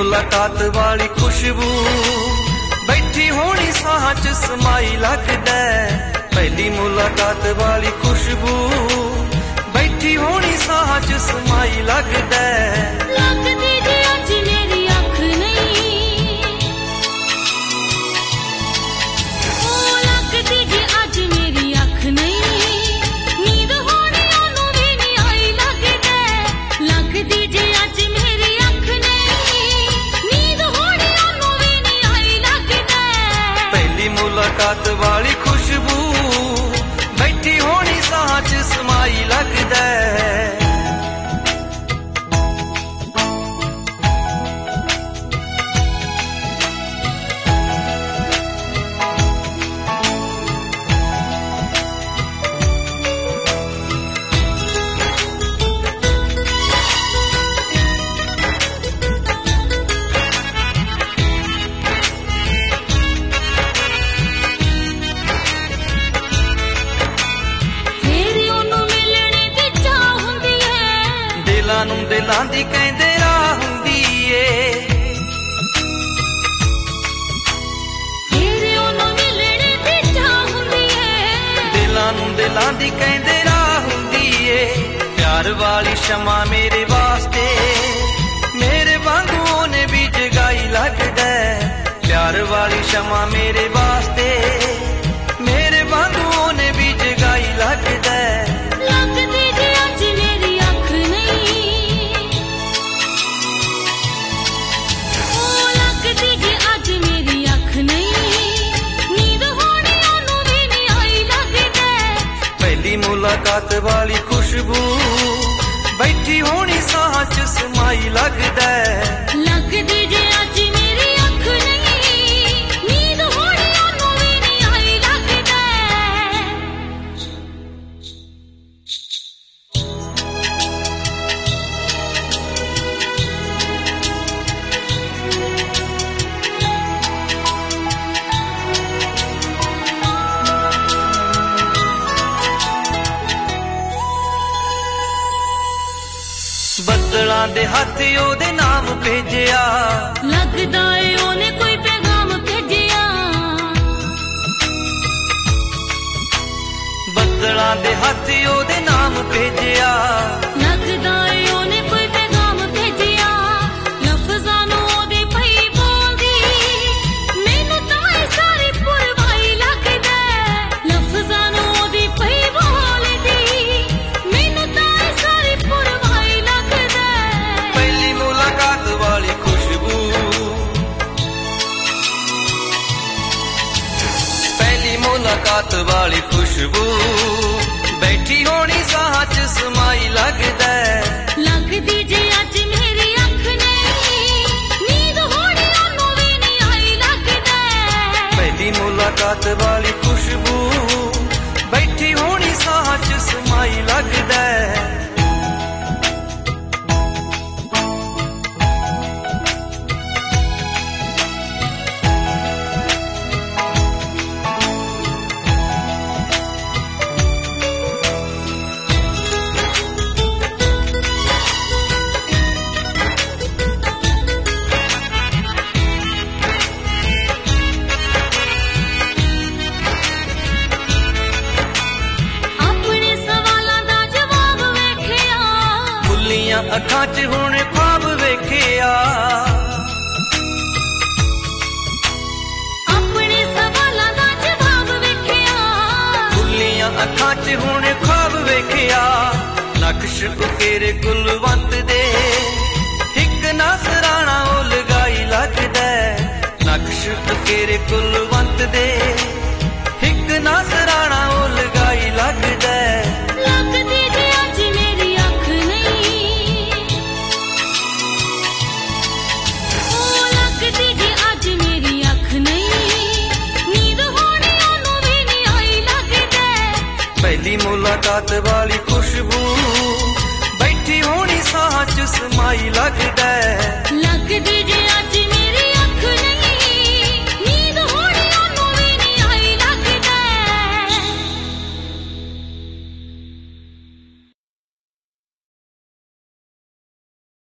मुलाकात वाली खुशबू बैठी होनी साह च समाई लगदा। पहली मुलाकात वाली खुशबू बैठी होनी साह च समाई लगदा। लगदी जे अज मेरी अख नहीं, ओ लगदी जे अज मेरी अख नहीं, नींद होनी ओनू भी नहीं आई लगदा। लगदी जे अज मेरी अख नहीं, नींद होनी ओनू भी नहीं आई लगदा। पहली मुलाकात वाली खुशबू बैठी होनी साह च समाई लगदा। दिलां दी कहंदे राह हुंदी ए, तेरे ओनू मिलणे दी चाह हुंदी ए। दिलां दी कहंदे राह हुंदी ए। प्यार वाली शमा मेरे वास्ते मेरे वांगू ओने भी जगाई लगदा। प्यार वाली शमा मेरे वास्ते मेरे वांगू ओने भी जगाई लगदा। लगदी जे अज मेरी अख नहीं, लगदी जे अज मेरी अख नहीं, नींद होनी ओनू भी नहीं आई लगदा। पहली मुलाकात वाली खुशबू बैठी होनी साह च समाई लगदा। लगदी जे अज मेरी अख नहीं, नींद होनी ओनू भी नहीं आई लगदा। बदलां दे हथ ओदे नाम भेजिया, लगदा ए ओने कोई पैगाम भेजिया। बदलां दे हथ ओदे नाम भेजिया, लगदा ए ओने कोई पैगाम भेजिया। लफ्ज़ां नूं ओदे पई बोलदी मैनू तां ए सारी पुरवाई लगदा। लफ्ज़ां नूं ओदी पई बोलदी मैनू तां ए सारी पुरवाई लगदा। पहली मुलाकात वाली खुशबू, पहली मुलाकात वाली खुशबू बैठी होनी साह च समाई लगदा। लगदी जे अज मेरी अख नहीं, नींद होनी ओनू भी नहीं आई लगदा। पहली मुलाकात वाली खुशबू बैठी होनी साह च समाई लगदा। अपने सवालां दा जवाब वेखिया, खुलियां अखां च हुण ख्वाब वेखिया। अपने सवालां दा जवाब वेखिया। खुलियां अखां च हुण ख्वाब वेखिया। नक्श उकेरे कुलवंत दे हिक नसराना ओ लगाई लगदा। नक्श उकेरे कुलवंत दे हिक नसराना ओ लगाई लगदा। लगदी जे अज मेरी अख नहीं, ओ लगदी जे अज मेरी अख नहीं, नींद होनी ओनू भी नहीं आई लगदा। पहली मुलाकात वाली खुशबू बैठी होनी साह च समाई लगदा। लगदी जे अज